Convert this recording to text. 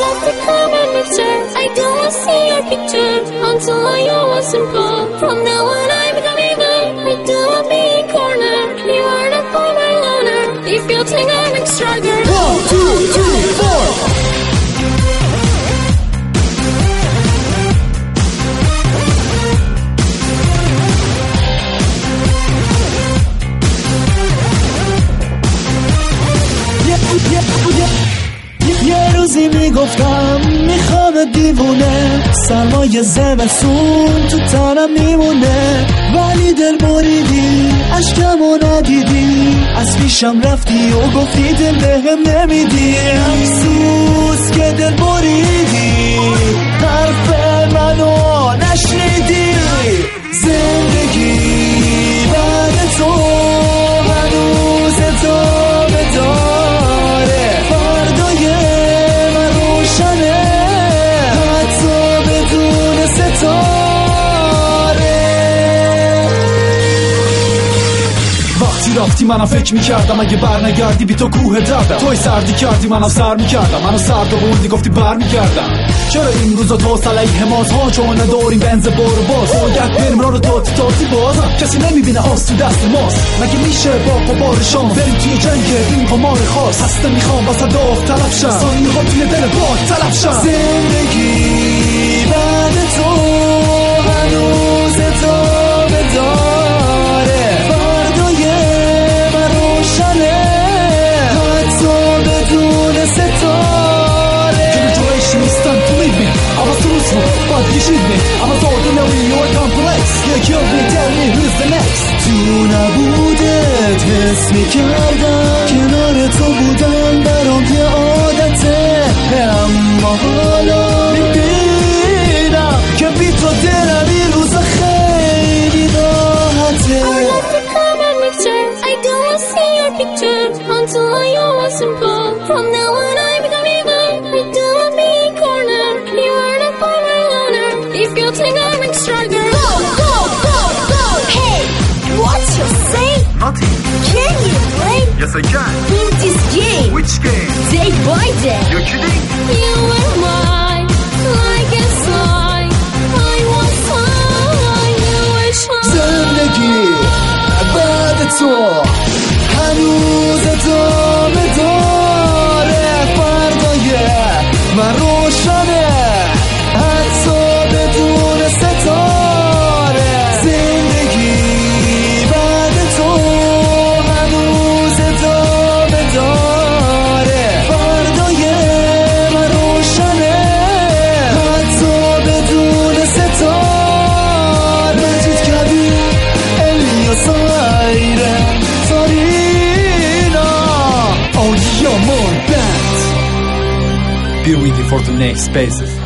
love to come and mixer. I don't want to see your picture until I was simple. From now on I become evil. I don't want to be in corner. You are not for my loner. If you think I'm extra girl. 1, 2, 3, 4. یه روزی میگفتم میخوام دیوونه، سرمای زمستون تو تنم میمونه، ولی دل بریدی عشقمو ندیدی، از پیشم رفتی و گفتی دل بهم نمیدی. افسوس که دل بریدی، حرف منو نشنیدی. زندگی بعد تو هنوز ادامه داره، فردای من روشنه حتی بدون ستاره. وقتی رفتی منم فکر میکردم اگه بر نگردی بی تو کوه دردم، توی سردی کردی منم سر میکردم، منو سرد و بردی گفتی بر میگردم. چرا این روزا تو سلیه ماست ها، چون نداریم بنز برو باز باید بریم را رو تاتی بازم، کسی نمیبینه آس تو دست ماست. مگه میشه با قبار شام بریم توی جنگ این قمار خاص؟ هسته میخوام واسه داغ طلب شم، ثانیه ها توی دل باک طلب شم. زندگی بعد تو هنوز ادامه داره، فردای من روشنه حتی بدون ستاره. I was truthful, but you shoot me. I'm as ordinary, you're complex. You killed me, tell me who's the next. تو نبودت حس میکردم کنار تو بودم برام یه عادته، اما حالا میبینم که بی تو دلم این روزا خیلی راحته. I love to come and mixer. I don't want to see your picture until I was simple. From now on I become evil. I don't want to be in corner. You are not for my loner. If you think I'm extra girl. Go, go, go, go. Hey, what you say? Nothing. Can you play? Yes, I can. In this game. Which game? Day by day. You're kidding? You were mine, like a slide. I was fine, you were shy. زندگی بعد تو هنوز ادامه داره، فردای من روشنه حتی بدون ستاره. زندگی بعد تو هنوز ادامه داره، فردای من روشنه حتی بدون ستاره. مجید کبیر الیاس آیره سارینا آیا من بند. Be ready for the next spaces.